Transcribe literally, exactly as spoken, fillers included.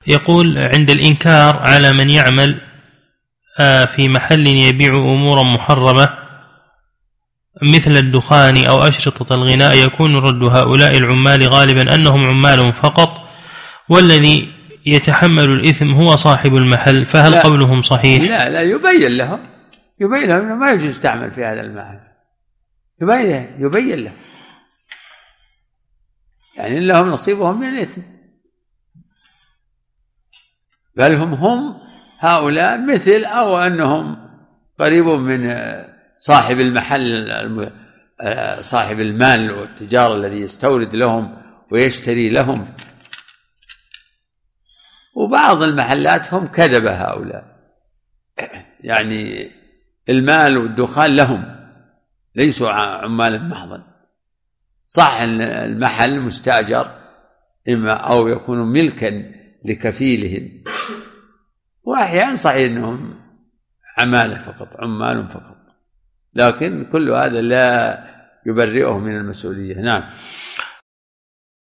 يقول عند الإنكار على من يعمل في محل يبيع أمورا محرمة مثل الدخان أو أشرطة الغناء، يكون رد هؤلاء العمال غالبا أنهم عمال فقط والذي يتحمل الإثم هو صاحب المحل، فهل لا قولهم صحيح؟ لا لا يبين لهم يبين لهم أنه ما يجوز يستعمل في هذا المحل، يبين يبين له يعني لهم نصيبهم من الإثم، بل هم هم هؤلاء مثل أو أنهم قريب من صاحب المحل صاحب المال والتجار الذي يستورد لهم ويشتري لهم. وبعض المحلات هم كذب هؤلاء، يعني المال والدخان لهم ليسوا عمالا محضا، صح المحل مستأجر إما أو يكون ملكا لكفيلهم، وأحيانا صحيح أنهم عمالة فقط عمال فقط، لكن كل هذا لا يبرئه من المسؤولية. نعم.